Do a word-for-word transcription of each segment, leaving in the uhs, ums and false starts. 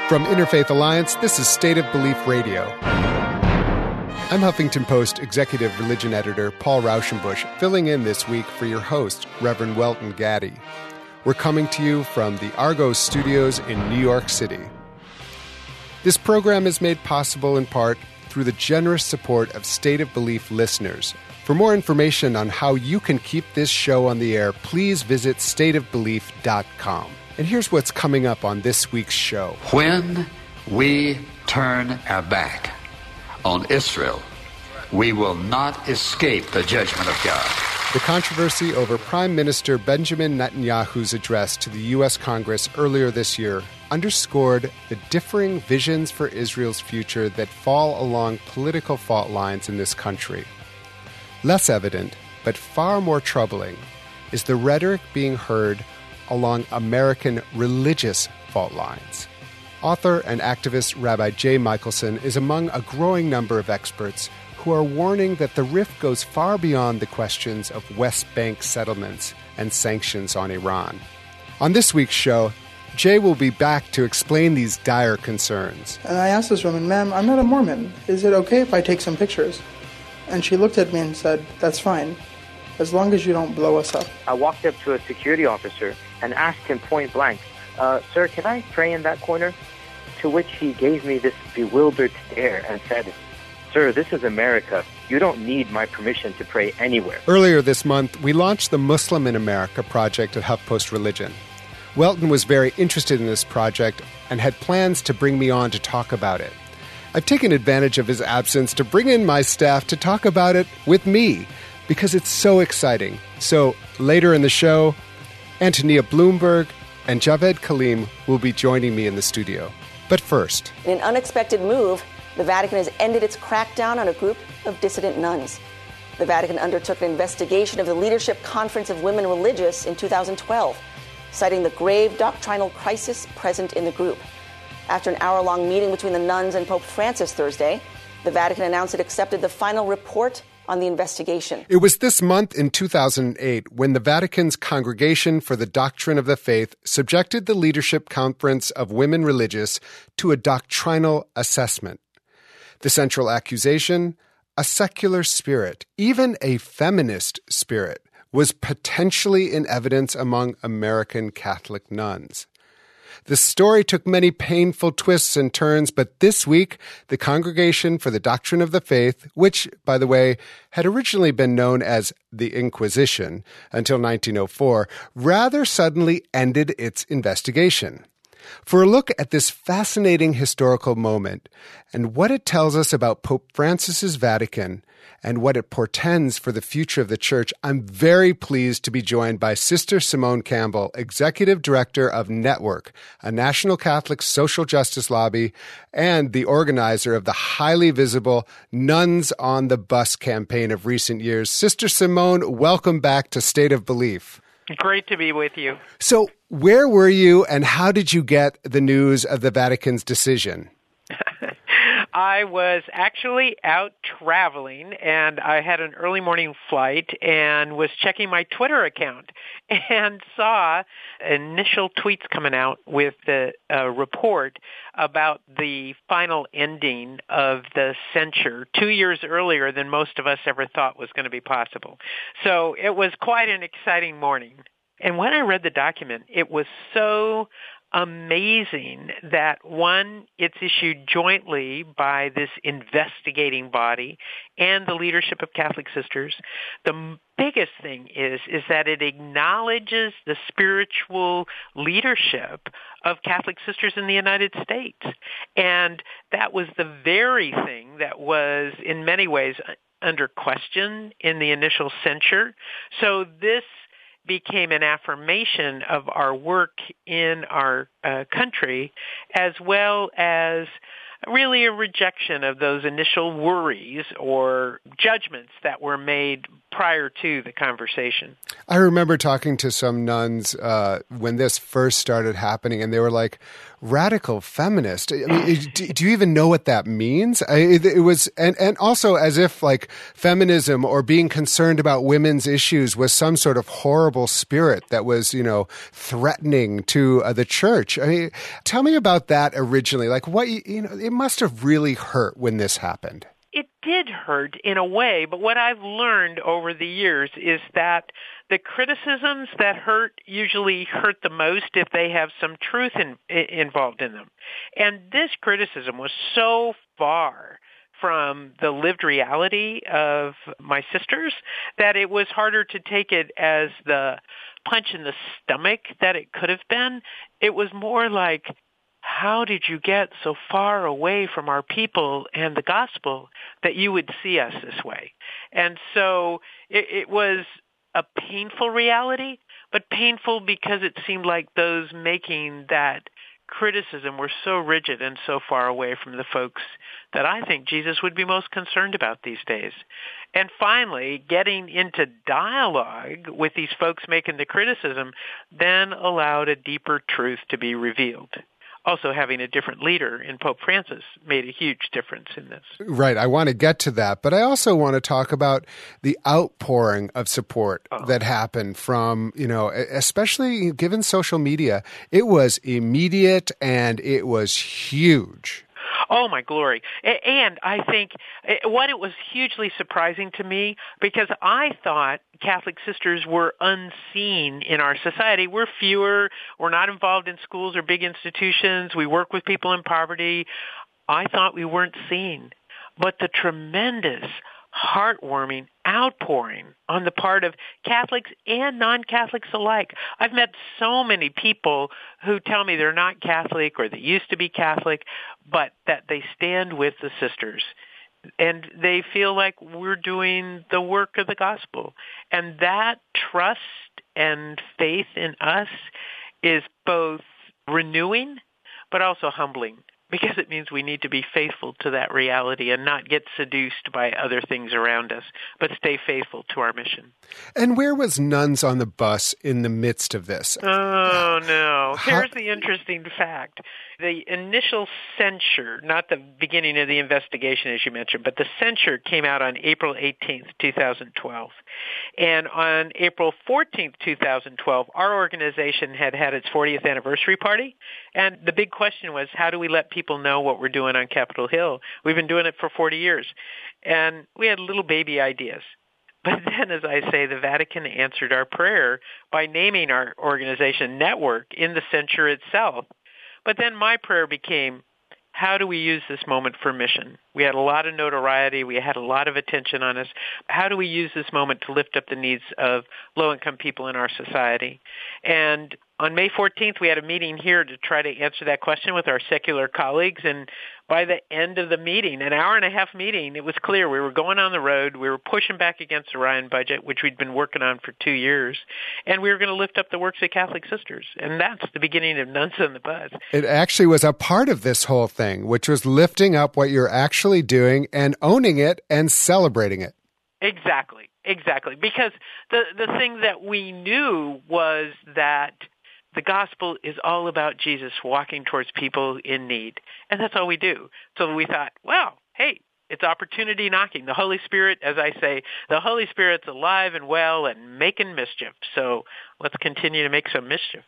From Interfaith Alliance, this is State of Belief Radio. I'm Huffington Post Executive Religion Editor Paul Rauschenbusch, filling in this week for your host, Reverend Welton Gaddy. We're coming to you from the Argos Studios in New York City. This program is made possible in part through the generous support of State of Belief listeners. For more information on how you can keep this show on the air, please visit state of belief dot com. And here's what's coming up on this week's show. When we turn our back on Israel, we will not escape the judgment of God. The controversy over Prime Minister Benjamin Netanyahu's address to the U S Congress earlier this year underscored the differing visions for Israel's future that fall along political fault lines in this country. Less evident, but far more troubling, is the rhetoric being heard along American religious fault lines. Author and activist Rabbi Jay Michaelson is among a growing number of experts who are warning that the rift goes far beyond the questions of West Bank settlements and sanctions on Iran. On this week's show, Jay will be back to explain these dire concerns. And I asked this woman, ma'am, I'm not a Mormon. Is it okay if I take some pictures? And she looked at me and said, that's fine, as long as you don't blow us up. I walked up to a security officer and asked him point blank, uh, sir, can I pray in that corner? To which he gave me this bewildered stare and said, sir, this is America. You don't need my permission to pray anywhere. Earlier this month, we launched the Muslim in America project at HuffPost Religion. Welton was very interested in this project and had plans to bring me on to talk about it. I've taken advantage of his absence to bring in my staff to talk about it with me, because it's so exciting. So later in the show, Antonia Bloomberg and Javed Kalim will be joining me in the studio. But first, in an unexpected move, the Vatican has ended its crackdown on a group of dissident nuns. The Vatican undertook an investigation of the Leadership Conference of Women Religious in two thousand twelve, citing the grave doctrinal crisis present in the group. After an hour-long meeting between the nuns and Pope Francis Thursday, the Vatican announced it accepted the final report on the investigation. It was this month in two thousand eight when the Vatican's Congregation for the Doctrine of the Faith subjected the Leadership Conference of Women Religious to a doctrinal assessment. The central accusation, a secular spirit, even a feminist spirit, was potentially in evidence among American Catholic nuns. The story took many painful twists and turns, but this week, the Congregation for the Doctrine of the Faith, which, by the way, had originally been known as the Inquisition until nineteen oh four, rather suddenly ended its investigation. For a look at this fascinating historical moment and what it tells us about Pope Francis's Vatican and what it portends for the future of the Church, I'm very pleased to be joined by Sister Simone Campbell, Executive Director of Network, a national Catholic social justice lobby, and the organizer of the highly visible Nuns on the Bus campaign of recent years. Sister Simone, welcome back to State of Belief. Great to be with you. So, where were you and how did you get the news of the Vatican's decision? I was actually out traveling, and I had an early morning flight and was checking my Twitter account and saw initial tweets coming out with the uh, report about the final ending of the censure two years earlier than most of us ever thought was going to be possible. So it was quite an exciting morning. And when I read the document, it was so amazing that, one, it's issued jointly by this investigating body and the leadership of Catholic Sisters. The biggest thing is, is that it acknowledges the spiritual leadership of Catholic Sisters in the United States. And that was the very thing that was, in many ways, under question in the initial censure. So this became an affirmation of our work in our uh, country, as well as really a rejection of those initial worries or judgments that were made prior to the conversation. I remember talking to some nuns uh, when this first started happening, and they were like, radical feminist. I mean, do, do you even know what that means? I, it, it was, and, and also as if like feminism or being concerned about women's issues was some sort of horrible spirit that was, you know, threatening to uh, the church. I mean, tell me about that originally. Like what, you, you know, it must have really hurt when this happened. It did hurt in a way, but what I've learned over the years is that the criticisms that hurt usually hurt the most if they have some truth in, involved in them. And this criticism was so far from the lived reality of my sisters that it was harder to take it as the punch in the stomach that it could have been. It was more like, how did you get so far away from our people and the gospel that you would see us this way? And so it, it was a painful reality, but painful because it seemed like those making that criticism were so rigid and so far away from the folks that I think Jesus would be most concerned about these days. And finally, getting into dialogue with these folks making the criticism then allowed a deeper truth to be revealed. Also, having a different leader in Pope Francis made a huge difference in this. Right. I want to get to that, but I also want to talk about the outpouring of support oh. that happened from, you know, especially given social media. It was immediate and it was huge. Oh, my glory. And I think what it was hugely surprising to me, because I thought Catholic sisters were unseen in our society. We're fewer. We're not involved in schools or big institutions. We work with people in poverty. I thought we weren't seen. But the tremendous, heartwarming outpouring on the part of Catholics and non-Catholics alike. I've met so many people who tell me they're not Catholic or they used to be Catholic, but that they stand with the sisters. And they feel like we're doing the work of the gospel. And that trust and faith in us is both renewing, but also humbling, because it means we need to be faithful to that reality and not get seduced by other things around us, but stay faithful to our mission. And where was Nuns on the Bus in the midst of this? Oh, no. How- Here's the interesting fact. The initial censure, not the beginning of the investigation, as you mentioned, but the censure came out on April eighteenth, twenty twelve. And on April fourteenth, twenty twelve, our organization had had its fortieth anniversary party. And the big question was, how do we let people know what we're doing on Capitol Hill? We've been doing it for forty years. And we had little baby ideas. But then, as I say, the Vatican answered our prayer by naming our organization Network in the censure itself. But then my prayer became, how do we use this moment for mission? We had a lot of notoriety. We had a lot of attention on us. How do we use this moment to lift up the needs of low-income people in our society? And on May fourteenth, we had a meeting here to try to answer that question with our secular colleagues. And by the end of the meeting, an hour and a half meeting, it was clear we were going on the road. We were pushing back against the Ryan budget, which we'd been working on for two years. And we were going to lift up the works of Catholic sisters. And that's the beginning of Nuns on the Bus. It actually was a part of this whole thing, which was lifting up what you're actually doing and owning it and celebrating it. Exactly. Exactly. Because the, the thing that we knew was that the gospel is all about Jesus walking towards people in need. And that's all we do. So we thought, well, hey, it's opportunity knocking. The Holy Spirit, as I say, the Holy Spirit's alive and well and making mischief. So let's continue to make some mischief.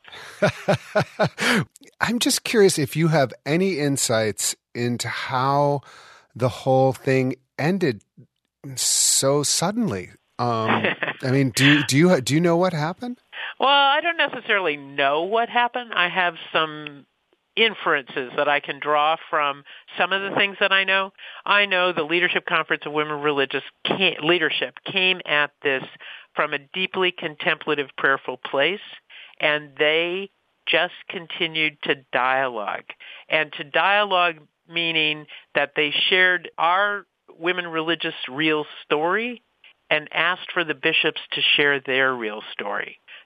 I'm just curious if you have any insights into how the whole thing ended so suddenly. Um, I mean, do do you do you know what happened? Well, I don't necessarily know what happened. I have some inferences that I can draw from some of the things that I know. I know the Leadership Conference of Women Religious came, leadership came at this from a deeply contemplative, prayerful place, and they just continued to dialogue. And to dialogue meaning that they shared our women religious real story and asked for the bishops to share their real story.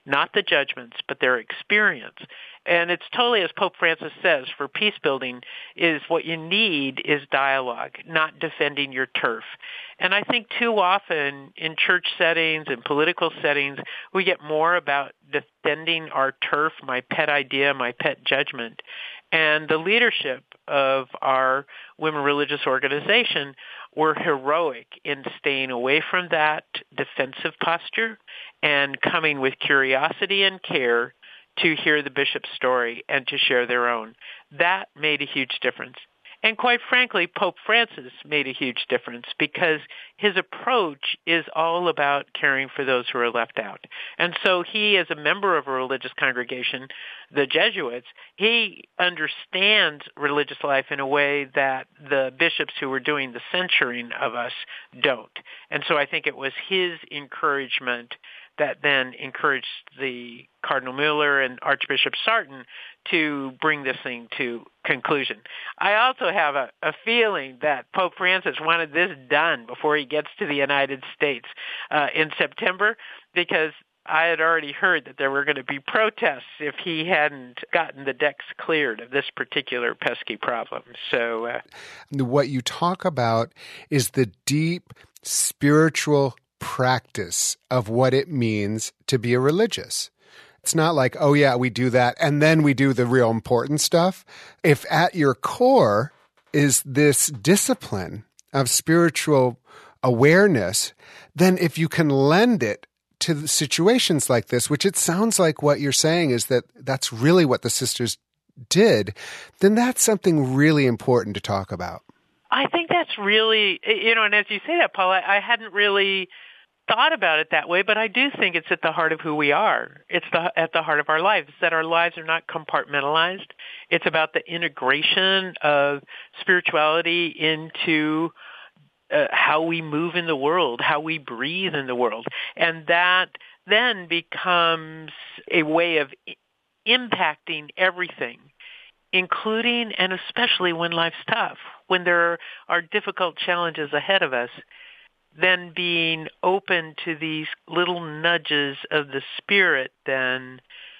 not the judgments, but their experience. And it's totally, as Pope Francis says, for peace building is what you need is dialogue, not defending your turf. And I think too often in church settings and political settings, we get more about defending our turf, my pet idea, my pet judgment. And the leadership of our women religious organization were heroic in staying away from that defensive posture and coming with curiosity and care to hear the bishop's story and to share their own. That made a huge difference. And quite frankly, Pope Francis made a huge difference because his approach is all about caring for those who are left out. And so he, as a member of a religious congregation, the Jesuits, he understands religious life in a way that the bishops who were doing the censuring of us don't. And so I think it was his encouragement that then encouraged the Cardinal Mueller and Archbishop Sarton to bring this thing to conclusion. I also have a, a feeling that Pope Francis wanted this done before he gets to the United States uh, in September, because I had already heard that there were going to be protests if he hadn't gotten the decks cleared of this particular pesky problem. So, uh, what you talk about is the deep spiritual practice of what it means to be a religious. It's not like, oh yeah, we do that and then we do the real important stuff. If at your core is this discipline of spiritual awareness, then if you can lend it to situations like this, which it sounds like what you're saying is that that's really what the sisters did, then that's something really important to talk about. I think that's really, you know, and as you say that, Paul, I, I hadn't really thought about it that way, but I do think it's at the heart of who we are. It's the, at the heart of our lives, that our lives are not compartmentalized. It's about the integration of spirituality into uh, how we move in the world, how we breathe in the world. And that then becomes a way of I- impacting everything, including and especially when life's tough, when there are difficult challenges ahead of us. Then being open to these little nudges of the Spirit then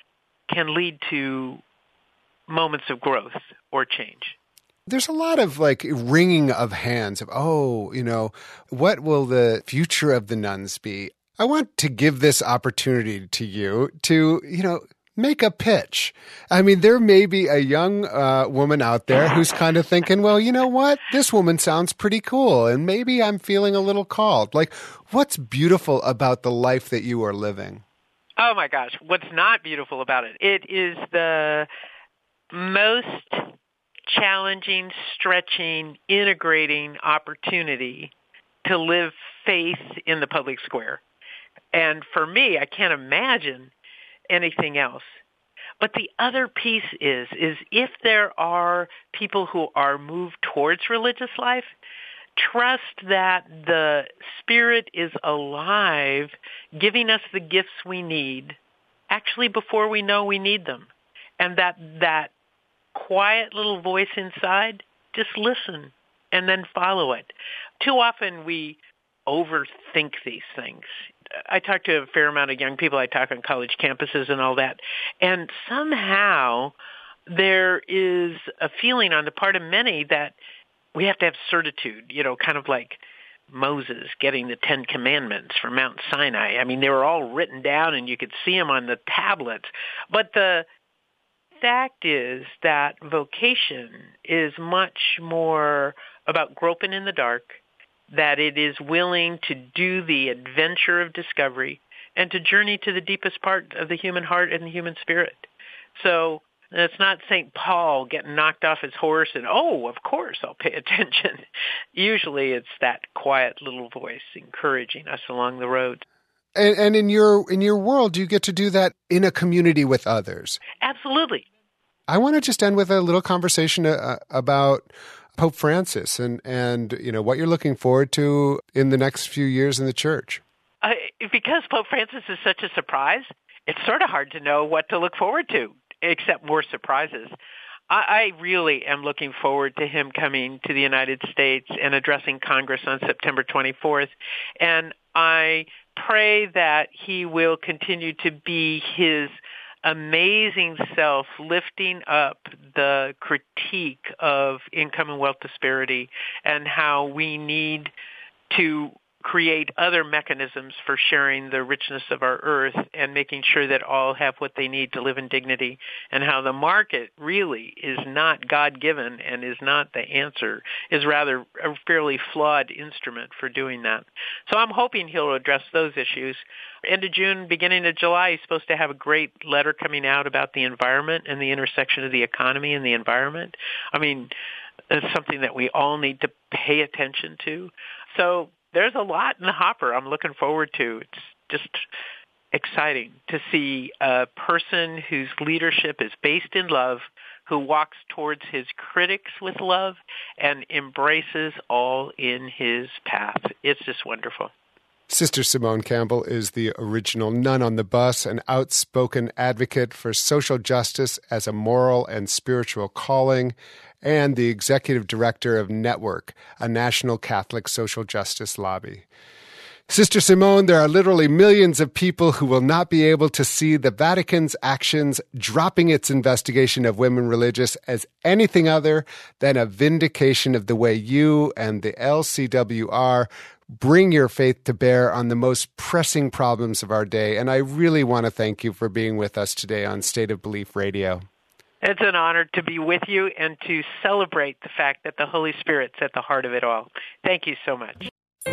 can lead to moments of growth or change. There's a lot of like wringing of hands of, oh, you know, what will the future of the nuns be? I want to give this opportunity to you to, you know, make a pitch. I mean, there may be a young uh, woman out there who's kind of thinking, well, you know what? This woman sounds pretty cool, and maybe I'm feeling a little called. Like, what's beautiful about the life that you are living? Oh, my gosh. What's not beautiful about it? It is the most challenging, stretching, integrating opportunity to live faith in the public square. And for me, I can't imagine anything else. But the other piece is, is if there are people who are moved towards religious life, trust that the Spirit is alive, giving us the gifts we need, actually before we know we need them. And that that quiet little voice inside, just listen and then follow it. Too often we overthink these things. I talk to a fair amount of young people. I talk on college campuses and all that. And somehow there is a feeling on the part of many that we have to have certitude, you know, kind of like Moses getting the Ten Commandments from Mount Sinai. I mean, they were all written down and you could see them on the tablets. But the fact is that vocation is much more about groping in the dark, that it is willing to do the adventure of discovery and to journey to the deepest part of the human heart and the human spirit. So it's not Saint Paul getting knocked off his horse and, oh, of course, I'll pay attention. Usually it's that quiet little voice encouraging us along the road. And, and in your in your world, you get to do that in a community with others. Absolutely. I want to just end with a little conversation uh, about Pope Francis and, and, you know, what you're looking forward to in the next few years in the church. Uh, because Pope Francis is such a surprise, it's sort of hard to know what to look forward to, except more surprises. I, I really am looking forward to him coming to the United States and addressing Congress on September twenty-fourth. And I pray that he will continue to be his amazing self, lifting up the critique of income and wealth disparity and how we need to create other mechanisms for sharing the richness of our earth and making sure that all have what they need to live in dignity, and how the market really is not God-given and is not the answer, is rather a fairly flawed instrument for doing that. So I'm hoping he'll address those issues. End of June, beginning of July, he's supposed to have a great letter coming out about the environment and the intersection of the economy and the environment. I mean, it's something that we all need to pay attention to. So there's a lot in the hopper I'm looking forward to. It's just exciting to see a person whose leadership is based in love, who walks towards his critics with love and embraces all in his path. It's just wonderful. Sister Simone Campbell is the original nun on the bus, an outspoken advocate for social justice as a moral and spiritual calling, and the executive director of Network, a national Catholic social justice lobby. Sister Simone, there are literally millions of people who will not be able to see the Vatican's actions dropping its investigation of women religious as anything other than a vindication of the way you and the L C W R bring your faith to bear on the most pressing problems of our day. And I really want to thank you for being with us today on State of Belief Radio. It's an honor to be with you and to celebrate the fact that the Holy Spirit's at the heart of it all. Thank you so much.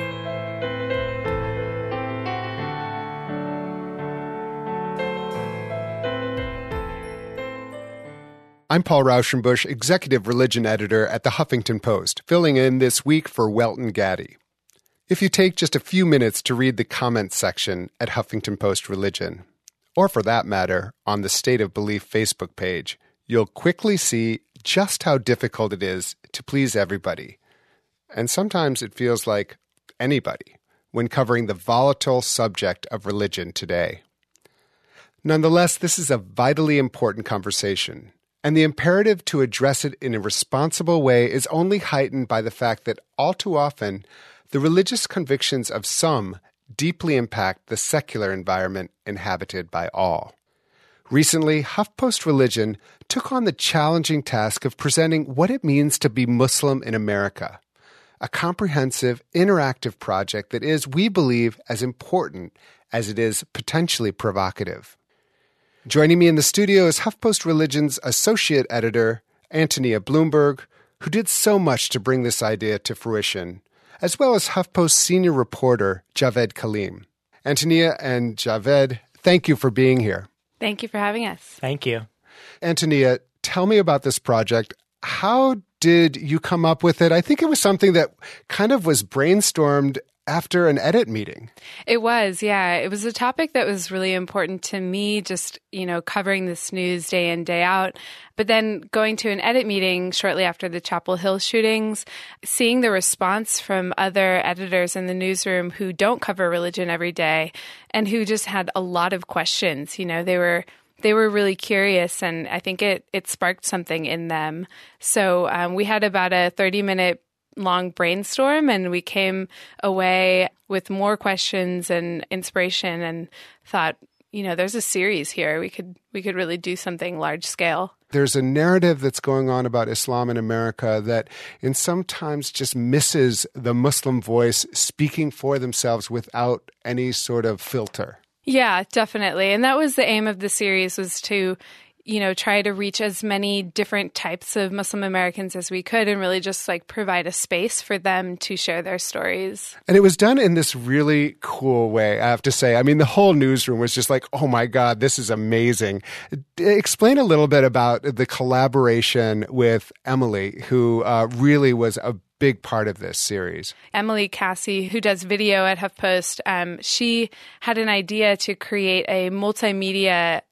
I'm Paul Rauschenbusch, Executive Religion Editor at the Huffington Post, filling in this week for Welton Gaddy. If you take just a few minutes to read the comments section at Huffington Post Religion, or for that matter, on the State of Belief Facebook page, you'll quickly see just how difficult it is to please everybody. And sometimes it feels like anybody when covering the volatile subject of religion today. Nonetheless, this is a vitally important conversation, and the imperative to address it in a responsible way is only heightened by the fact that all too often, the religious convictions of some deeply impact the secular environment inhabited by all. Recently, HuffPost Religion took on the challenging task of presenting what it means to be Muslim in America, a comprehensive, interactive project that is, we believe, as important as it is potentially provocative. Joining me in the studio is HuffPost Religion's Associate Editor, Antonia Bloomberg, who did so much to bring this idea to fruition, as well as HuffPost Senior Reporter, Javed Kaleem. Antonia and Javed, thank you for being here. Thank you for having us. Thank you. Antonia, tell me about this project. How did you come up with it? I think it was something that kind of was brainstormed after an edit meeting. It was, yeah. It was a topic that was really important to me, just, you know, covering this news day in, day out. But then going to an edit meeting shortly after the Chapel Hill shootings, seeing the response from other editors in the newsroom who don't cover religion every day and who just had a lot of questions. You know, they were they were really curious, and I think it, it sparked something in them. So um, we had about a thirty-minute long brainstorm, and we came away with more questions and inspiration and thought, you know, there's a series here. We could we could really do something large scale. There's a narrative that's going on about Islam in America that in sometimes just misses the Muslim voice speaking for themselves without any sort of filter. Yeah, definitely. And that was the aim of the series, was to, you know, try to reach as many different types of Muslim Americans as we could and really just like provide a space for them to share their stories. And it was done in this really cool way, I have to say. I mean, the whole newsroom was just like, oh my God, this is amazing. Explain a little bit about the collaboration with Emily, who uh, really was a big part of this series. Emily Cassie, who does video at HuffPost, um, she had an idea to create a multimedia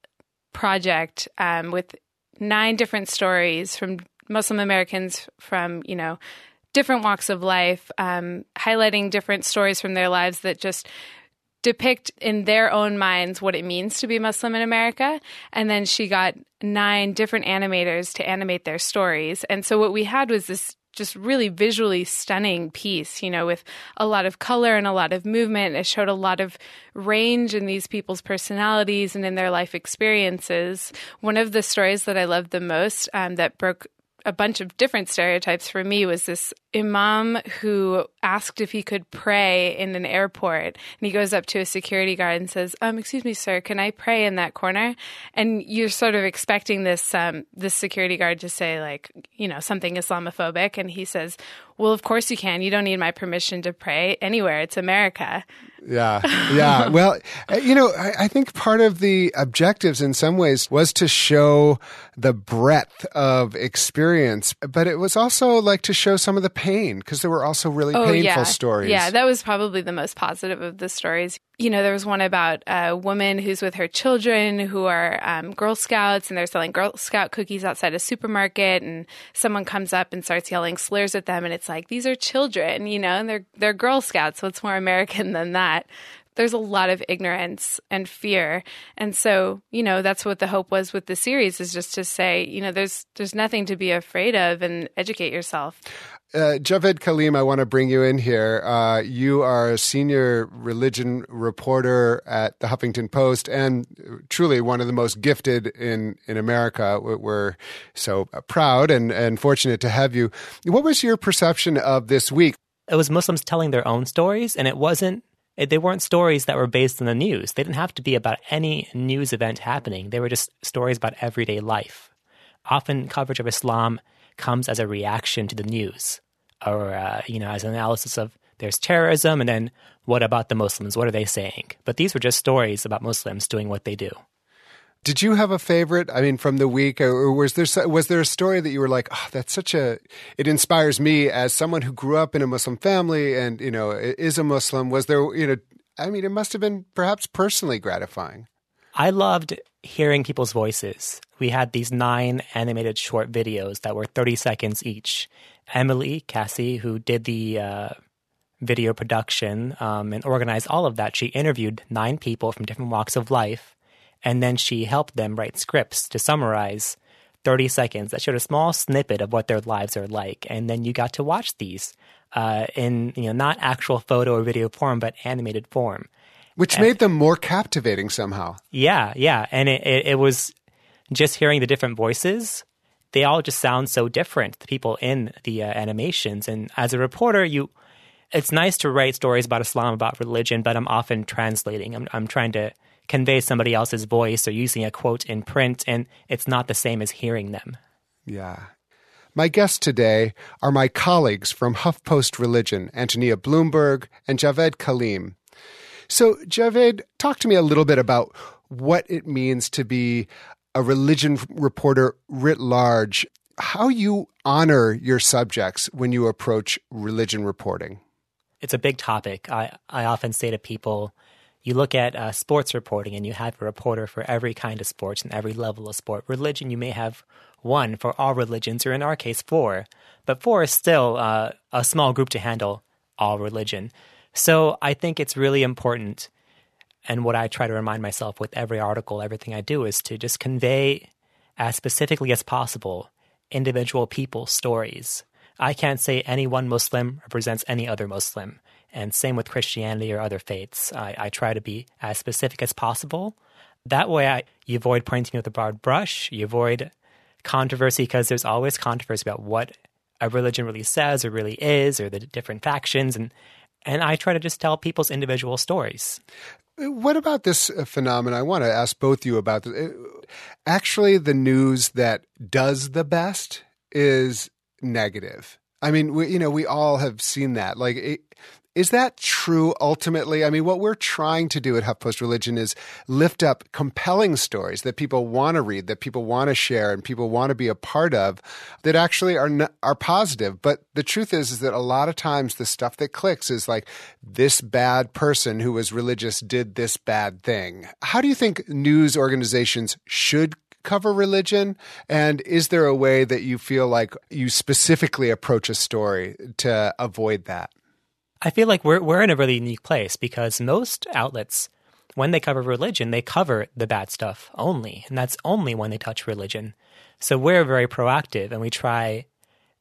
project um, with nine different stories from Muslim Americans from, you know, different walks of life, um, highlighting different stories from their lives that just depict in their own minds what it means to be Muslim in America. And then she got nine different animators to animate their stories. And so what we had was this just really visually stunning piece, you know, with a lot of color and a lot of movement. It showed a lot of range in these people's personalities and in their life experiences. One of the stories that I loved the most um, that broke a bunch of different stereotypes for me was this imam who asked if he could pray in an airport. And he goes up to a security guard and says, um, excuse me, sir, can I pray in that corner? And you're sort of expecting this, um, this security guard to say, like, you know, something Islamophobic. And he says, well, of course you can. You don't need my permission to pray anywhere. It's America. Yeah. Yeah. Well, you know, I, I think part of the objectives in some ways was to show the breadth of experience, but it was also like to show some of the pain, because there were also really oh, painful yeah. stories. Yeah, that was probably the most positive of the stories. You know, there was one about a woman who's with her children who are um, Girl Scouts, and they're selling Girl Scout cookies outside a supermarket, and someone comes up and starts yelling slurs at them, and it's like, these are children, you know, and they're they're Girl Scouts. What's more American than that? There's a lot of ignorance and fear. And so, you know, that's what the hope was with the series, is just to say, you know, there's there's nothing to be afraid of, and educate yourself. Uh, Javed Kaleem, I want to bring you in here. Uh, you are a senior religion reporter at the Huffington Post, and truly one of the most gifted in, in America. We're so proud and, and fortunate to have you. What was your perception of this week? It was Muslims telling their own stories, and it wasn't, they weren't stories that were based on the news. They didn't have to be about any news event happening. They were just stories about everyday life. Often coverage of Islam comes as a reaction to the news, or, uh, you know, as an analysis of there's terrorism, and then what about the Muslims? What are they saying? But these were just stories about Muslims doing what they do. Did you have a favorite? I mean, from the week, or was there was there a story that you were like, oh, that's such a, it inspires me as someone who grew up in a Muslim family and, you know, is a Muslim. Was there, you know, I mean, it must have been perhaps personally gratifying. I loved hearing people's voices. We had these nine animated short videos that were thirty seconds each. Emily Cassie, who did the uh, video production um, and organized all of that, she interviewed nine people from different walks of life, and then she helped them write scripts to summarize thirty seconds that showed a small snippet of what their lives are like. And then you got to watch these uh, in, you know, not actual photo or video form, but animated form. Which and, made them more captivating somehow. Yeah, yeah. And it, it, it was just hearing the different voices. They all just sound so different, the people in the uh, animations. And as a reporter, you it's nice to write stories about Islam, about religion, but I'm often translating. I'm, I'm trying to convey somebody else's voice or using a quote in print, and it's not the same as hearing them. Yeah. My guests today are my colleagues from HuffPost Religion, Antonia Bloomberg and Javed Kaleem. So, Javed, talk to me a little bit about what it means to be a religion reporter writ large, how you honor your subjects when you approach religion reporting. It's a big topic. I, I often say to people, you look at uh, sports reporting and you have a reporter for every kind of sports and every level of sport. Religion, you may have one for all religions, or in our case, four. But four is still uh, a small group to handle all religion. So I think it's really important, and what I try to remind myself with every article, everything I do, is to just convey as specifically as possible individual people's stories. I can't say any one Muslim represents any other Muslim, and same with Christianity or other faiths. I, I try to be as specific as possible. That way I, you avoid pointing with a broad brush, you avoid controversy, because there's always controversy about what a religion really says or really is, or the different factions, and And I try to just tell people's individual stories. What about this phenomenon? I want to ask both you about this. Actually, the news that does the best is negative. I mean, we, you know, we all have seen that. Like, it, is that true ultimately? I mean, what we're trying to do at HuffPost Religion is lift up compelling stories that people want to read, that people want to share, and people want to be a part of, that actually are not, are positive. But the truth is, is that a lot of times the stuff that clicks is like, this bad person who was religious did this bad thing. How do you think news organizations should cover religion? And is there a way that you feel like you specifically approach a story to avoid that? I feel like we're we're in a really unique place, because most outlets, when they cover religion, they cover the bad stuff only, and that's only when they touch religion. So we're very proactive, and we try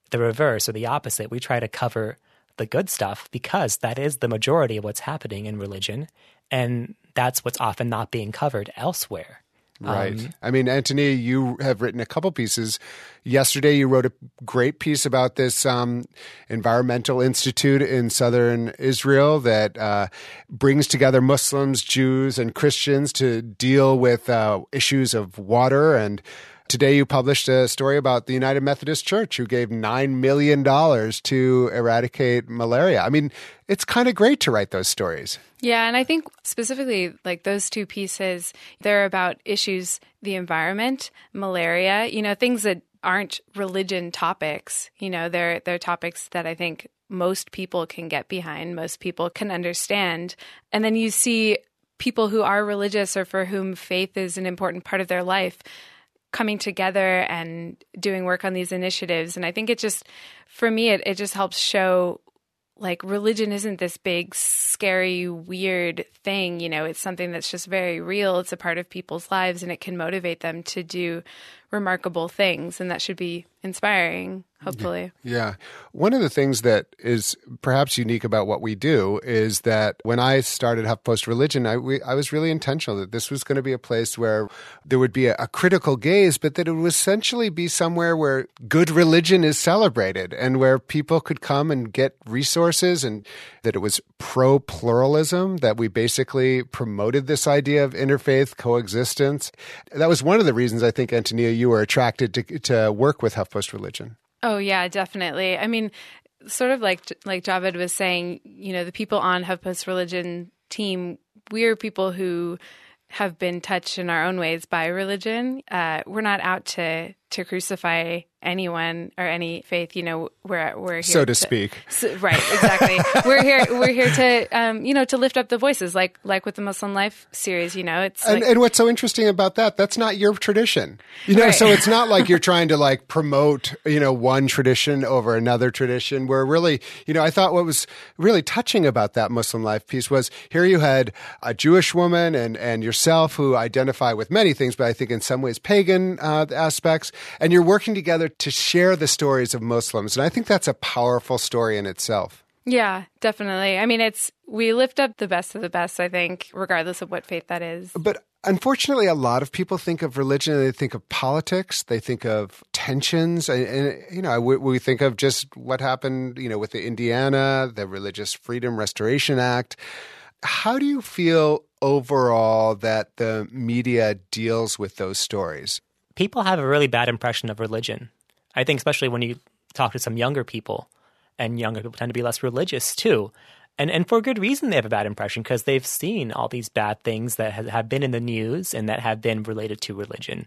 the reverse or the opposite. We try to cover the good stuff because that is the majority of what's happening in religion, and that's what's often not being covered elsewhere. Right. Um, I mean, Antonia, you have written a couple pieces. Yesterday, you wrote a great piece about this um, environmental institute in southern Israel that uh, brings together Muslims, Jews, and Christians to deal with uh, issues of water. And today you published a story about the United Methodist Church, who gave nine million dollars to eradicate malaria. I mean, it's kind of great to write those stories. Yeah, and I think specifically like those two pieces, they're about issues, the environment, malaria, you know, things that aren't religion topics. You know, they're they're topics that I think most people can get behind, most people can understand. And then you see people who are religious or for whom faith is an important part of their life coming together and doing work on these initiatives. And I think it just, for me, it, it just helps show like religion isn't this big, scary, weird thing. You know, it's something that's just very real. It's a part of people's lives and it can motivate them to do remarkable things. And that should be inspiring, hopefully. Yeah. One of the things that is perhaps unique about what we do is that when I started HuffPost Religion, I, we, I was really intentional that this was going to be a place where there would be a, a critical gaze, but that it would essentially be somewhere where good religion is celebrated and where people could come and get resources, and that it was pro-pluralism, that we basically promoted this idea of interfaith coexistence. That was one of the reasons I think, Antonia, you were attracted to, to work with HuffPost Religion. Oh, yeah, definitely. I mean, sort of like like Javed was saying, you know, the people on HuffPost Religion team, we're people who have been touched in our own ways by religion. Uh, we're not out to to crucify anyone or any faith. You know, we're we're here so to, to speak. So, right, exactly. we're here we're here to um, you know, to lift up the voices, like like with the Muslim Life series. You know, it's and, like, and what's so interesting about that? That's not your tradition. You know, right. So it's not like you're trying to like promote, you know, one tradition over another tradition. Where really, you know, I thought what was really touching about that Muslim Life piece was here you had a Jewish woman and and yourself who identify with many things, but I think in some ways pagan uh, aspects. And you're working together to share the stories of Muslims. And I think that's a powerful story in itself. Yeah, definitely. I mean, it's we lift up the best of the best, I think, regardless of what faith that is. But unfortunately, a lot of people think of religion and they think of politics. They think of tensions. And, and you know, we, we think of just what happened, you know, with the Indiana, the Religious Freedom Restoration Act. How do you feel overall that the media deals with those stories? People have a really bad impression of religion. I think especially when you talk to some younger people, and younger people tend to be less religious too. And and for good reason they have a bad impression because they've seen all these bad things that have, have been in the news and that have been related to religion.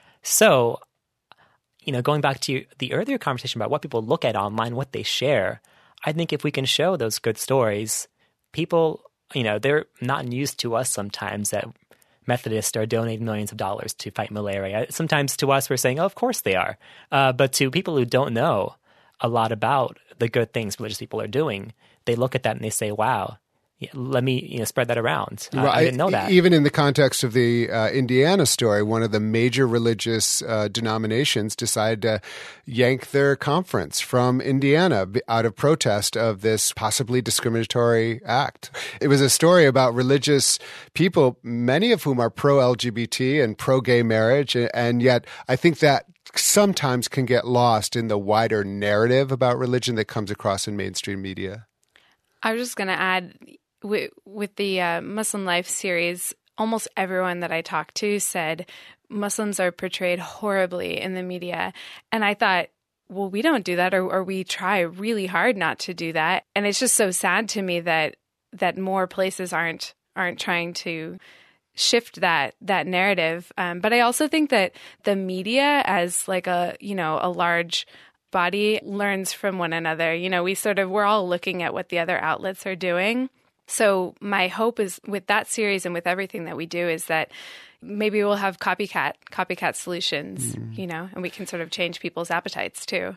So, you know, going back to the earlier conversation about what people look at online, what they share, I think if we can show those good stories, people, you know, they're not news to us sometimes that Methodists are donating millions of dollars to fight malaria. Sometimes to us, we're saying, oh, of course they are. Uh, but to people who don't know a lot about the good things religious people are doing, they look at that and they say, wow, let me you know, spread that around. Uh, well, I didn't know that. Even in the context of the uh, Indiana story, one of the major religious uh, denominations decided to yank their conference from Indiana out of protest of this possibly discriminatory act. It was a story about religious people, many of whom are pro-L G B T and pro-gay marriage, and yet I think that sometimes can get lost in the wider narrative about religion that comes across in mainstream media. I was just going to add, with, with the uh, Muslim Life series, almost everyone that I talked to said Muslims are portrayed horribly in the media. And I thought, well, we don't do that, or, or we try really hard not to do that. And it's just so sad to me that that more places aren't aren't trying to shift that that narrative. Um, but I also think that the media, as like a you know a large body, learns from one another. You know, we sort of we're all looking at what the other outlets are doing. So my hope is with that series and with everything that we do is that maybe we'll have copycat copycat solutions, mm. you know, and we can sort of change people's appetites too.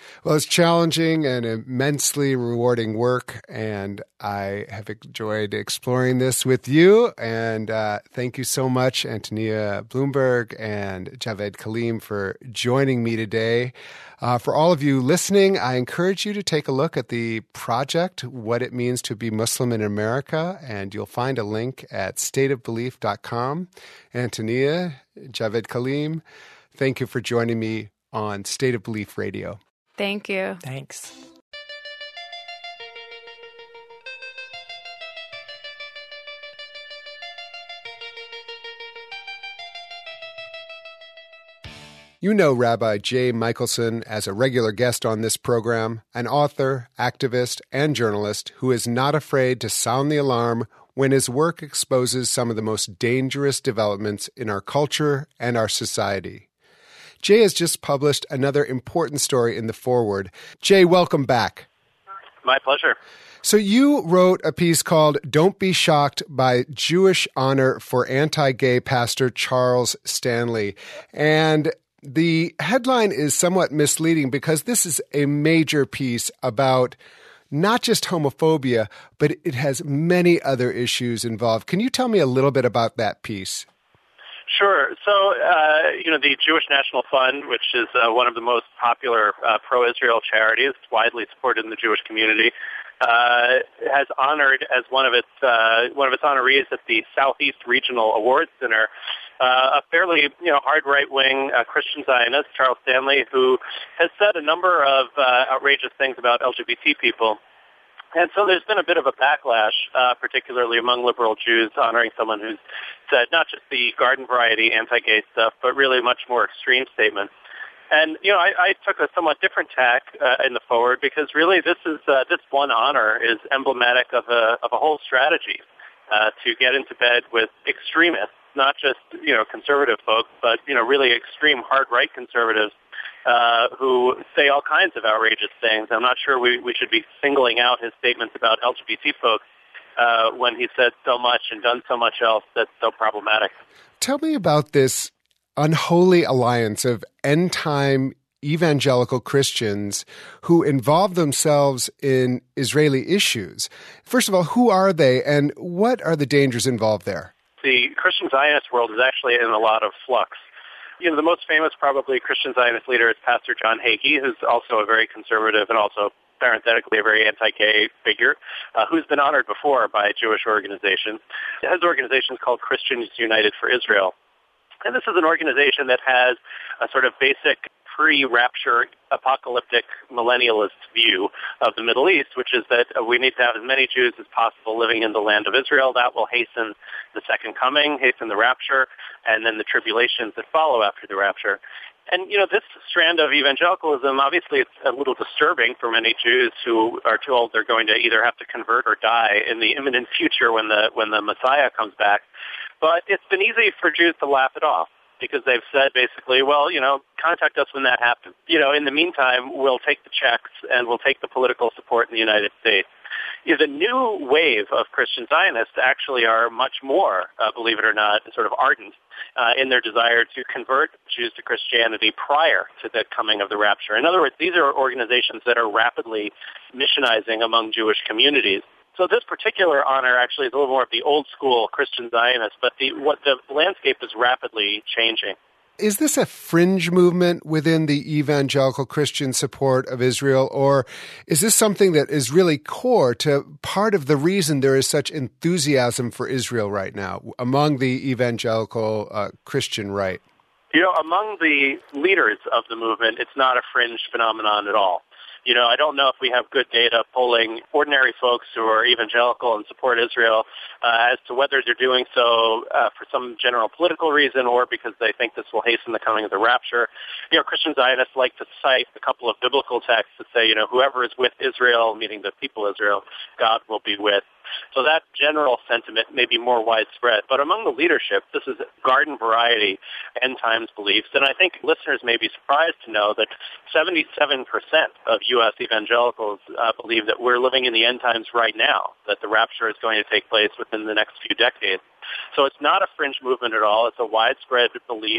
Well, it's challenging and immensely rewarding work, and I have enjoyed exploring this with you. And uh, thank you so much, Antonia Bloomberg and Javed Kaleem, for joining me today. Uh, for all of you listening, I encourage you to take a look at the project, What It Means to Be Muslim in America, and you'll find a link at state of belief dot com. Antonia, Javed Kaleem, thank you for joining me on State of Belief Radio. Thank you. Thanks. You know Rabbi Jay Michelson as a regular guest on this program, an author, activist, and journalist who is not afraid to sound the alarm when his work exposes some of the most dangerous developments in our culture and our society. Jay has just published another important story in the foreword. Jay, welcome back. My pleasure. So you wrote a piece called Don't Be Shocked by Jewish Honor for Anti-Gay Pastor Charles Stanley. And the headline is somewhat misleading because this is a major piece about not just homophobia, but it has many other issues involved. Can you tell me a little bit about that piece? Sure. So, uh, you know, the Jewish National Fund, which is uh, one of the most popular uh, pro-Israel charities, widely supported in the Jewish community, uh, has honored as one of its uh, one of its honorees at the Southeast Regional Awards Dinner uh, a fairly, you know, hard right-wing uh, Christian Zionist, Charles Stanley, who has said a number of uh, outrageous things about L G B T people. And so there's been a bit of a backlash, uh, particularly among liberal Jews, honoring someone who's said not just the garden variety anti-gay stuff, but really much more extreme statements. And, you know, I, I took a somewhat different tack uh, in the forward because really this is uh, this one honor is emblematic of a of a whole strategy uh, to get into bed with extremists, not just, you know, conservative folks, but, you know, really extreme hard-right conservatives Uh, who say all kinds of outrageous things. I'm not sure we, we should be singling out his statements about L G B T folks uh, when he said so much and done so much else that's so problematic. Tell me about this unholy alliance of end-time evangelical Christians who involve themselves in Israeli issues. First of all, who are they and what are the dangers involved there? The Christian Zionist world is actually in a lot of flux. You know, the most famous probably Christian Zionist leader is Pastor John Hagee, who's also a very conservative and also parenthetically a very anti-gay figure, uh, who's been honored before by Jewish organizations. His organization is called Christians United for Israel. And this is an organization that has a sort of basic pre-rapture apocalyptic millennialist view of the Middle East, which is that uh, we need to have as many Jews as possible living in the land of Israel. That will hasten the second coming, hasten the rapture, and then the tribulations that follow after the rapture. And, you know, this strand of evangelicalism, obviously it's a little disturbing for many Jews who are told they're going to either have to convert or die in the imminent future when the when the Messiah comes back. But it's been easy for Jews to laugh it off, because they've said basically, well, you know, contact us when that happens. You know, in the meantime, we'll take the checks and we'll take the political support in the United States. You know, the new wave of Christian Zionists actually are much more, uh, believe it or not, sort of ardent uh, in their desire to convert Jews to Christianity prior to the coming of the rapture. In other words, these are organizations that are rapidly missionizing among Jewish communities. So this particular honor actually is a little more of the old school Christian Zionists, but the what the landscape is rapidly changing. Is this a fringe movement within the evangelical Christian support of Israel, or is this something that is really core to part of the reason there is such enthusiasm for Israel right now among the evangelical uh, Christian right? You know, among the leaders of the movement, it's not a fringe phenomenon at all. You know, I don't know if we have good data polling ordinary folks who are evangelical and support Israel uh, as to whether they're doing so uh, for some general political reason or because they think this will hasten the coming of the rapture. You know, Christian Zionists like to cite a couple of biblical texts that say, you know, whoever is with Israel, meaning the people of Israel, God will be with. So that general sentiment may be more widespread. But among the leadership, this is garden variety end times beliefs. And I think listeners may be surprised to know that seventy-seven percent of U S evangelicals uh, believe that we're living in the end times right now, that the rapture is going to take place within the next few decades. So it's not a fringe movement at all. It's a widespread belief.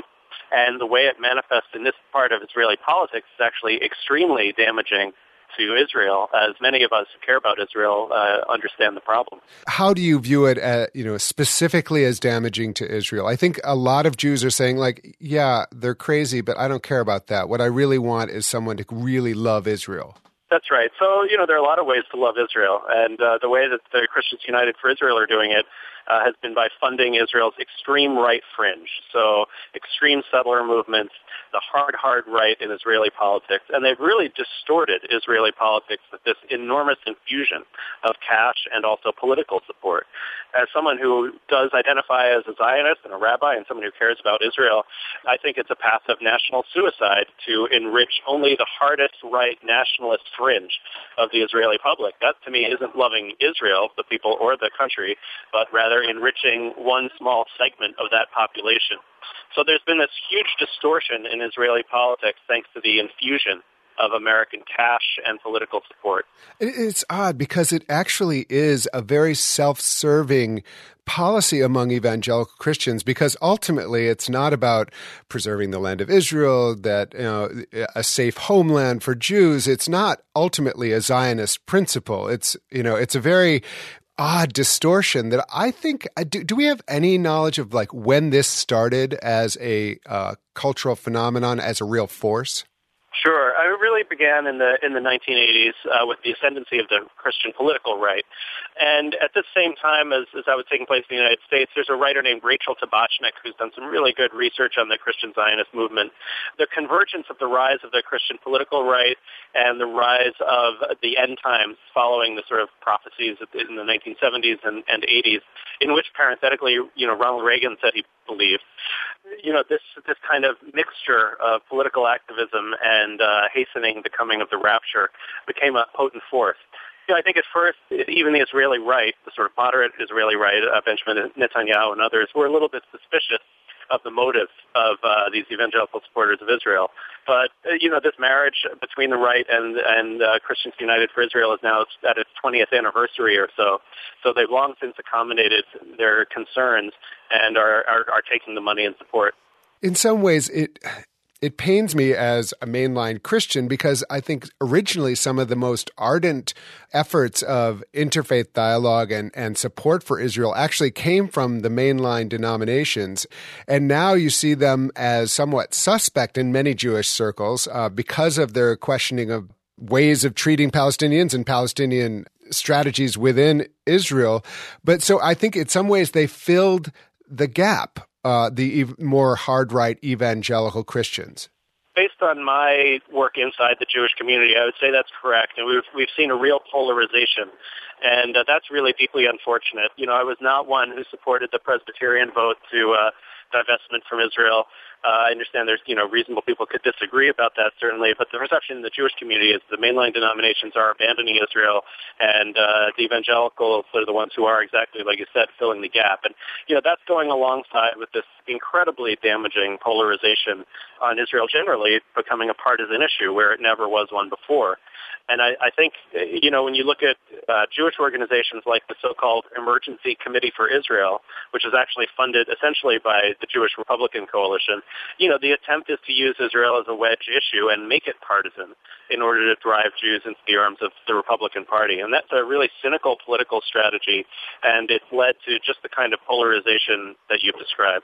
And the way it manifests in this part of Israeli politics is actually extremely damaging to Israel, as many of us who care about Israel uh, understand the problem. How do you view it, uh, you know, specifically as damaging to Israel? I think a lot of Jews are saying, like, yeah, they're crazy, but I don't care about that. What I really want is someone to really love Israel. That's right. So, you know, there are a lot of ways to love Israel, and uh, the way that the Christians United for Israel are doing it uh, has been by funding Israel's extreme right fringe, so extreme settler movements, the hard, hard right in Israeli politics, and they've really distorted Israeli politics with this enormous infusion of cash and also political support. As someone who does identify as a Zionist and a rabbi and someone who cares about Israel, I think it's a path of national suicide to enrich only the hardest right nationalist fringe of the Israeli public. That, to me, isn't loving Israel, the people, or the country, but rather enriching one small segment of that population. So there's been this huge distortion in Israeli politics thanks to the infusion of American cash and political support. It's odd because it actually is a very self-serving policy among evangelical Christians, because ultimately it's not about preserving the land of Israel, that, you know, a safe homeland for Jews. It's not ultimately a Zionist principle. It's, you know, it's a very odd distortion that I think, do, do we have any knowledge of like when this started as a uh, cultural phenomenon, as a real force? Sure. It really began in the in the nineteen eighties uh, with the ascendancy of the Christian political right. And at the same time as, as that was taking place in the United States, there's a writer named Rachel Tabachnik who's done some really good research on the Christian Zionist movement. The convergence of the rise of the Christian political right and the rise of the end times following the sort of prophecies in the nineteen seventies and, and eighties, in which parenthetically, you know, Ronald Reagan said he believed. You know, this this kind of mixture of political activism and uh, hastening the coming of the rapture became a potent force. You know, I think at first, even the Israeli right, the sort of moderate Israeli right, uh, Benjamin Netanyahu and others, were a little bit suspicious of the motives of uh, these evangelical supporters of Israel. But, uh, you know, this marriage between the right and, and uh, Christians United for Israel is now at its twentieth anniversary or so. So they've long since accommodated their concerns and are, are, are taking the money and support. In some ways, it it pains me as a mainline Christian, because I think originally some of the most ardent efforts of interfaith dialogue and, and support for Israel actually came from the mainline denominations. And now you see them as somewhat suspect in many Jewish circles uh, because of their questioning of ways of treating Palestinians and Palestinian strategies within Israel. But so I think in some ways they filled the gap. Uh, the ev- more hard-right evangelical Christians? Based on my work inside the Jewish community, I would say that's correct. And we've, we've seen a real polarization. And uh, that's really deeply unfortunate. You know, I was not one who supported the Presbyterian vote to uh, divestment from Israel. Uh, I understand there's, you know, reasonable people could disagree about that, certainly, but the perception in the Jewish community is the mainline denominations are abandoning Israel, and uh, the evangelicals are the ones who are, exactly like you said, filling the gap. And, you know, that's going alongside with this incredibly damaging polarization on Israel generally becoming a partisan issue where it never was one before. And I, I think, you know, when you look at uh, Jewish organizations like the so-called Emergency Committee for Israel, which is actually funded essentially by the Jewish Republican Coalition, you know, the attempt is to use Israel as a wedge issue and make it partisan in order to drive Jews into the arms of the Republican Party. And that's a really cynical political strategy, and it's led to just the kind of polarization that you've described.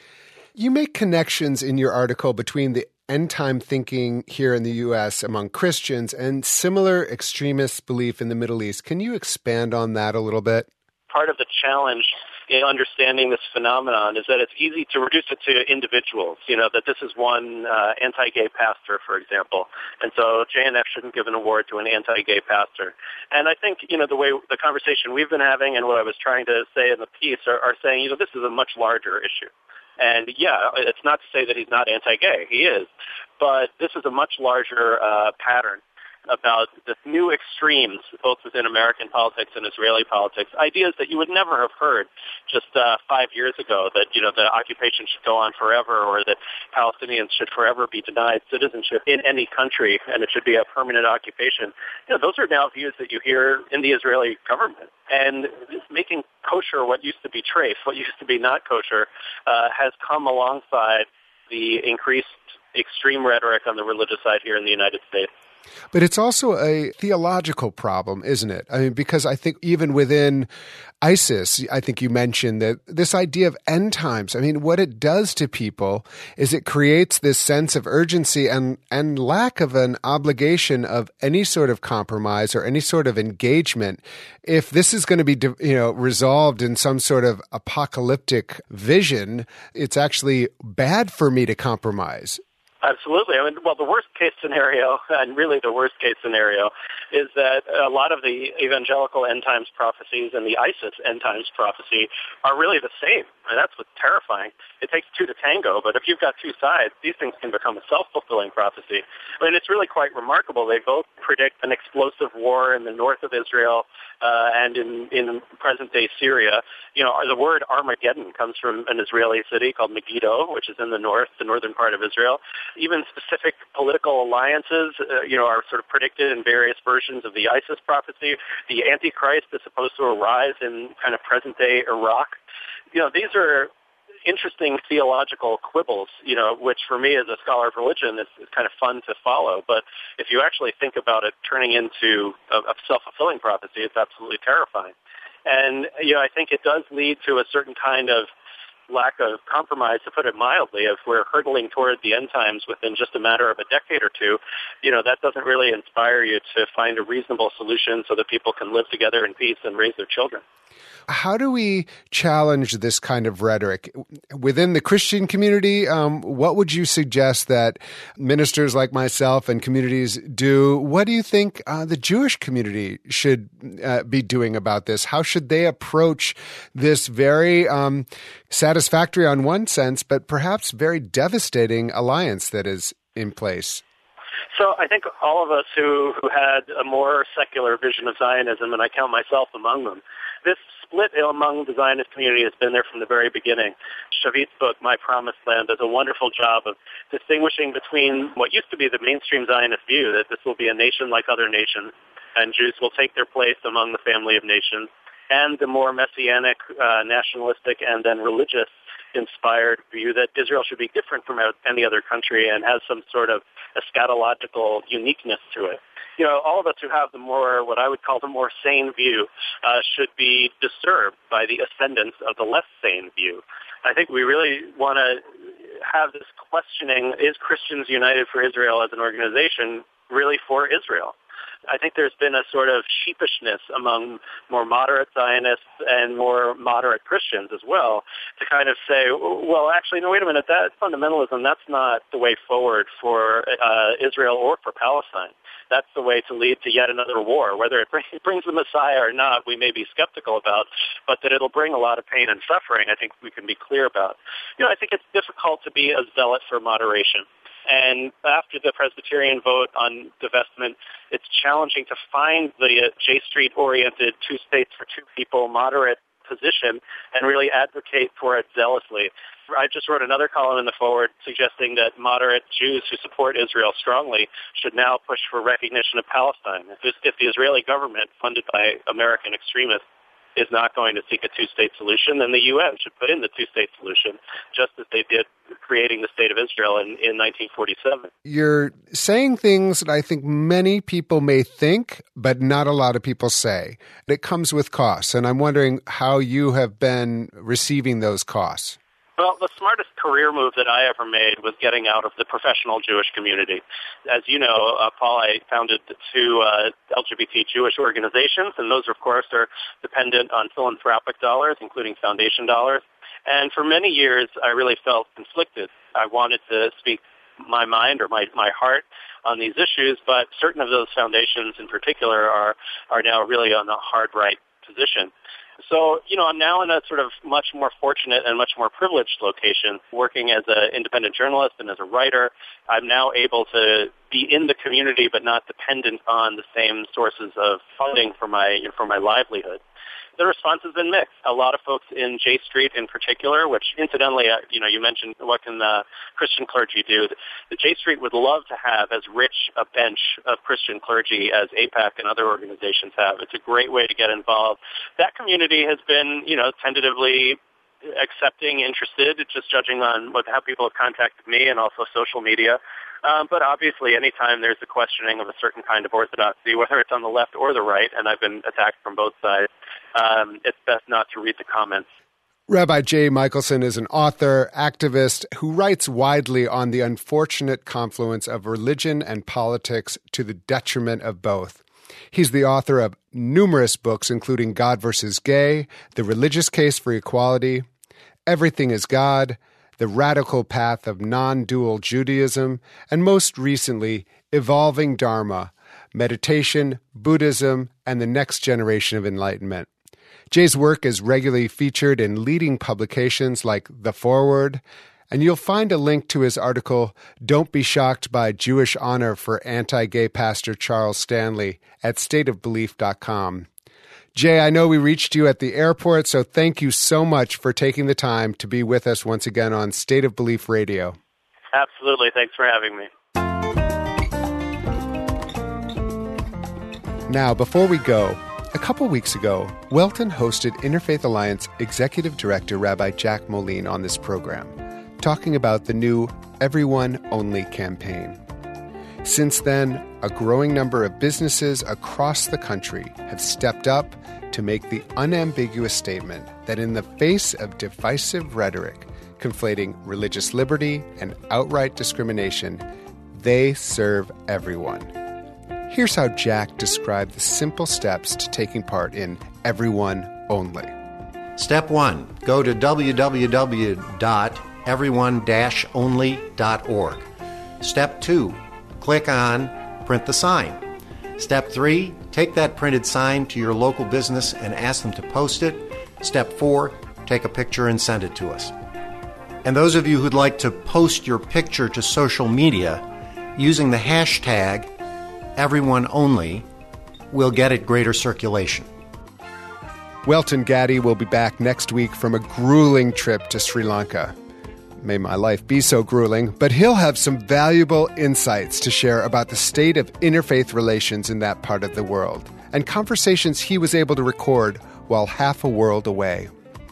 You make connections in your article between the end-time thinking here in the U S among Christians and similar extremist belief in the Middle East. Can you expand on that a little bit? Part of the challenge in understanding this phenomenon is that it's easy to reduce it to individuals, you know, that this is one uh, anti-gay pastor, for example, and so J N F shouldn't give an award to an anti-gay pastor. And I think, you know, the way the conversation we've been having and what I was trying to say in the piece are, are saying, you know, this is a much larger issue. And, yeah, it's not to say that he's not anti-gay. He is. But this is a much larger uh, pattern about the new extremes, both within American politics and Israeli politics, ideas that you would never have heard just uh, five years ago, that, you know, the occupation should go on forever, or that Palestinians should forever be denied citizenship in any country and it should be a permanent occupation. You know, those are now views that you hear in the Israeli government. And making kosher what used to be treif, what used to be not kosher, uh, has come alongside the increased extreme rhetoric on the religious side here in the United States. But it's also a theological problem, isn't it? I mean, because I think even within ISIS, I think you mentioned that this idea of end times, I mean, what it does to people is it creates this sense of urgency and, and lack of an obligation of any sort of compromise or any sort of engagement. If this is going to be, you know, resolved in some sort of apocalyptic vision, it's actually bad for me to compromise. Absolutely. I mean, well, the worst case scenario, and really the worst case scenario, is that a lot of the evangelical end times prophecies and the ISIS end times prophecy are really the same. And that's what's terrifying. It takes two to tango, but if you've got two sides, these things can become a self-fulfilling prophecy. I mean, it's really quite remarkable. They both predict an explosive war in the north of Israel uh, and in, in present-day Syria. You know, the word Armageddon comes from an Israeli city called Megiddo, which is in the north, the northern part of Israel. Even specific political alliances, uh, you know, are sort of predicted in various versions of the ISIS prophecy. The Antichrist is supposed to arise in kind of present-day Iraq. You know, these are interesting theological quibbles, you know, which for me as a scholar of religion is, is kind of fun to follow. But if you actually think about it turning into a, a self-fulfilling prophecy, it's absolutely terrifying. And, you know, I think it does lead to a certain kind of lack of compromise, to put it mildly. If we're hurtling toward the end times within just a matter of a decade or two, you know, that doesn't really inspire you to find a reasonable solution so that people can live together in peace and raise their children. How do we challenge this kind of rhetoric within the Christian community? Um, what would you suggest that ministers like myself and communities do? What do you think uh, the Jewish community should uh, be doing about this? How should they approach this very um, satisfactory on one sense, but perhaps very devastating alliance that is in place? So I think all of us who, who had a more secular vision of Zionism, and I count myself among them, this split among the Zionist community has been there from the very beginning. Shavit's book, My Promised Land, does a wonderful job of distinguishing between what used to be the mainstream Zionist view, that this will be a nation like other nations, and Jews will take their place among the family of nations, and the more messianic, uh, nationalistic, and then religious inspired view that Israel should be different from any other country and has some sort of eschatological uniqueness to it. You know, all of us who have the more, what I would call the more sane view, uh, should be disturbed by the ascendance of the less sane view. I think we really want to have this questioning, is Christians United for Israel as an organization really for Israel? I think there's been a sort of sheepishness among more moderate Zionists and more moderate Christians as well to kind of say, well, actually, no, wait a minute, that fundamentalism, that's not the way forward for uh, Israel or for Palestine. That's the way to lead to yet another war. Whether it brings the Messiah or not, we may be skeptical about, but that it'll bring a lot of pain and suffering, I think we can be clear about. You know, I think it's difficult to be a zealot for moderation. And after the Presbyterian vote on divestment, it's challenging to find the J Street-oriented two states for two people moderate position and really advocate for it zealously. I just wrote another column in the Forward suggesting that moderate Jews who support Israel strongly should now push for recognition of Palestine. If, this, if the Israeli government, funded by American extremists, is not going to seek a two-state solution, then the U N should put in the two-state solution, just as they did creating the State of Israel in, in nineteen forty-seven. You're saying things that I think many people may think, but not a lot of people say. It comes with costs, and I'm wondering how you have been receiving those costs. Well, the smartest career move that I ever made was getting out of the professional Jewish community. As you know, uh, Paul, I founded two uh, L G B T Jewish organizations, and those, of course, are dependent on philanthropic dollars, including foundation dollars. And for many years, I really felt conflicted. I wanted to speak my mind or my, my heart on these issues, but certain of those foundations in particular are, are now really on a hard right position. So, you know, I'm now in a sort of much more fortunate and much more privileged location, working as an independent journalist and as a writer. I'm now able to be in the community but not dependent on the same sources of funding for my for my livelihood. The response has been mixed. A lot of folks in J Street in particular, which incidentally, uh, you know, you mentioned what can uh, Christian clergy do. The J Street would love to have as rich a bench of Christian clergy as AIPAC and other organizations have. It's a great way to get involved. That community has been, you know, tentatively accepting, interested, just judging on what, how people have contacted me and also social media. Um, but obviously, anytime there's a questioning of a certain kind of orthodoxy, whether it's on the left or the right, and I've been attacked from both sides, um, it's best not to read the comments. Rabbi Jay Michaelson is an author, activist who writes widely on the unfortunate confluence of religion and politics to the detriment of both. He's the author of numerous books, including God versus Gay, The Religious Case for Equality, Everything is God, The Radical Path of Non-Dual Judaism, and most recently, Evolving Dharma, Meditation, Buddhism, and the Next Generation of Enlightenment. Jay's work is regularly featured in leading publications like The Forward, and you'll find a link to his article, Don't Be Shocked by Jewish Honor for Anti-Gay Pastor Charles Stanley, at state of belief dot com. Jay, I know we reached you at the airport, so thank you so much for taking the time to be with us once again on State of Belief Radio. Absolutely. Thanks for having me. Now, before we go, a couple weeks ago, Welton hosted Interfaith Alliance Executive Director Rabbi Jack Moline on this program, talking about the new Everyone Only campaign. Since then, a growing number of businesses across the country have stepped up to make the unambiguous statement that in the face of divisive rhetoric conflating religious liberty and outright discrimination, they serve everyone. Here's how Jack described the simple steps to taking part in Everyone Only. Step one, go to w w w dot everyone dash only dot org. Step two, click on Print the Sign. Step three, take that printed sign to your local business and ask them to post it. Step four, take a picture and send it to us. And those of you who'd like to post your picture to social media using the hashtag Everyone Only, will get it greater circulation. Welton Gaddy will be back next week from a grueling trip to Sri Lanka. May my life be so grueling, but he'll have some valuable insights to share about the state of interfaith relations in that part of the world, and conversations he was able to record while half a world away.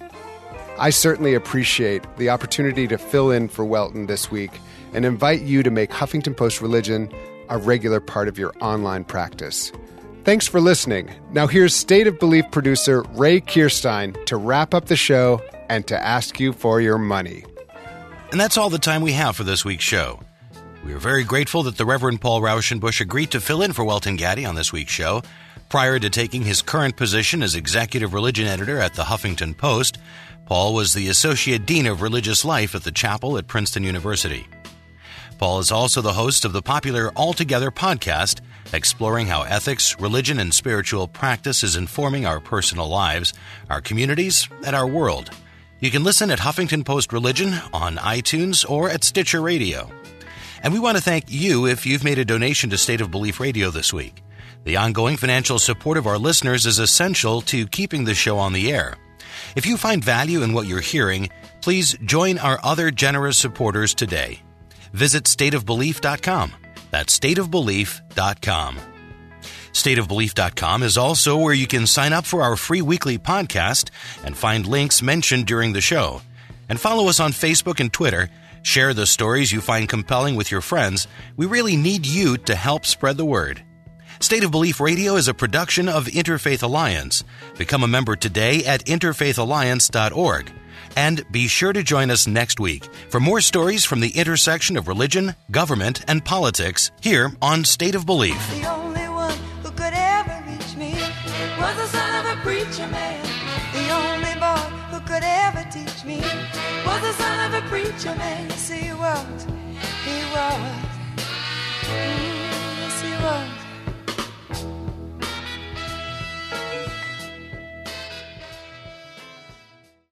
I certainly appreciate the opportunity to fill in for Welton this week and invite you to make Huffington Post Religion a regular part of your online practice. Thanks for listening. Now here's State of Belief producer Ray Kierstein to wrap up the show and to ask you for your money. And that's all the time we have for this week's show. We are very grateful that the Reverend Paul Rauschenbusch agreed to fill in for Welton Gaddy on this week's show. Prior to taking his current position as executive religion editor at the Huffington Post, Paul was the Associate Dean of Religious Life at the Chapel at Princeton University. Paul is also the host of the popular Altogether podcast, exploring how ethics, religion, and spiritual practice is informing our personal lives, our communities, and our world. You can listen at Huffington Post Religion on iTunes or at Stitcher Radio. And we want to thank you if you've made a donation to State of Belief Radio this week. The ongoing financial support of our listeners is essential to keeping the show on the air. If you find value in what you're hearing, please join our other generous supporters today. Visit state of belief dot com. That's state of belief dot com. state of belief dot com is also where you can sign up for our free weekly podcast and find links mentioned during the show. And follow us on Facebook and Twitter. Share the stories you find compelling with your friends. We really need you to help spread the word. State of Belief Radio is a production of Interfaith Alliance. Become a member today at interfaith alliance dot org. And be sure to join us next week for more stories from the intersection of religion, government, and politics here on State of Belief. The only one who could ever reach me was the son of a preacher man. The only boy who could ever teach me was the son of a preacher man. Yes, he was, he was.